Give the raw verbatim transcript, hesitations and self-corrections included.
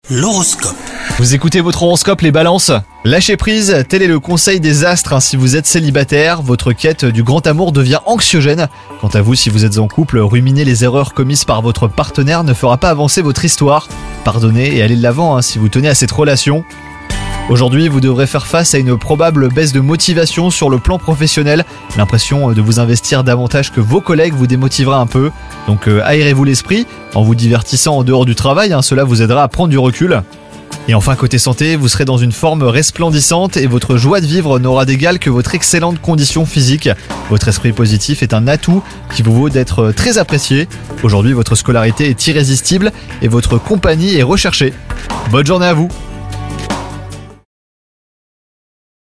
L'horoscope. Vous écoutez votre horoscope les balances ? Lâchez prise, tel est le conseil des astres. Si vous êtes célibataire, votre quête du grand amour devient anxiogène. Quant à vous, si vous êtes en couple, ruminer les erreurs commises par votre partenaire ne fera pas avancer votre histoire. Pardonnez et allez de l'avant hein, si vous tenez à cette relation. Aujourd'hui, vous devrez faire face à une probable baisse de motivation sur le plan professionnel. L'impression de vous investir davantage que vos collègues vous démotivera un peu. Donc euh, aérez-vous l'esprit en vous divertissant en dehors du travail, hein, cela vous aidera à prendre du recul. Et enfin côté santé, vous serez dans une forme resplendissante et votre joie de vivre n'aura d'égal que votre excellente condition physique. Votre esprit positif est un atout qui vous vaut d'être très apprécié. Aujourd'hui, votre scolarité est irrésistible et votre compagnie est recherchée. Bonne journée à vous!